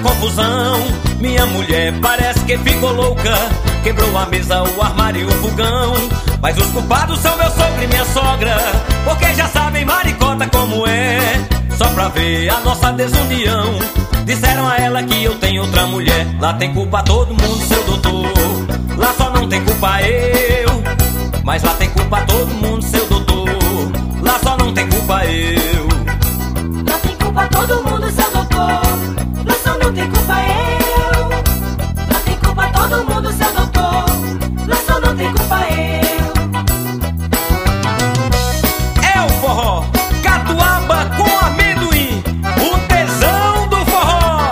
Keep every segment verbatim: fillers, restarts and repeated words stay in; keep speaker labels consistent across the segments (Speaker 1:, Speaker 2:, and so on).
Speaker 1: confusão. Minha mulher parece que ficou louca, quebrou a mesa, o armário e o fogão. Mas os culpados são meu sogro e minha sogra, porque já sabem maricota como é. Só pra ver a nossa desunião, disseram a ela que eu tenho outra mulher. Lá tem culpa todo mundo, seu doutor. Lá só não tem culpa eu, mas lá tem culpa todo mundo, seu doutor. Lá só não tem culpa eu.
Speaker 2: Lá tem culpa todo mundo, seu doutor. Lá só não tem culpa eu. Lá tem culpa todo mundo, seu doutor. Lá só não tem culpa eu.
Speaker 1: É o forró, catuaba com amendoim, o tesão do forró.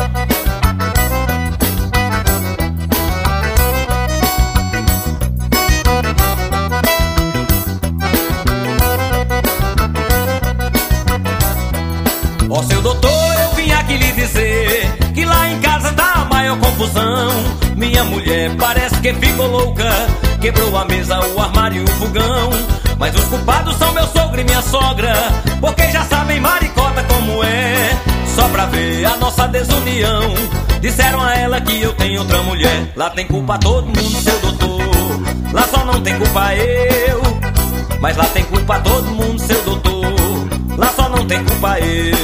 Speaker 1: Ó, seu doutor, eu vim aqui lhe dizer que lá em casa tá a maior confusão. Minha mulher parece que ficou louca, quebrou a mesa, o armário e o fogão. Mas os culpados são meu sogro e minha sogra, porque já sabem maricota como é. Só pra ver a nossa desunião, disseram a ela que eu tenho outra mulher. Lá tem culpa todo mundo, seu doutor. Lá só não tem culpa eu, mas lá tem culpa todo mundo, seu doutor. Lá só não tem culpa eu.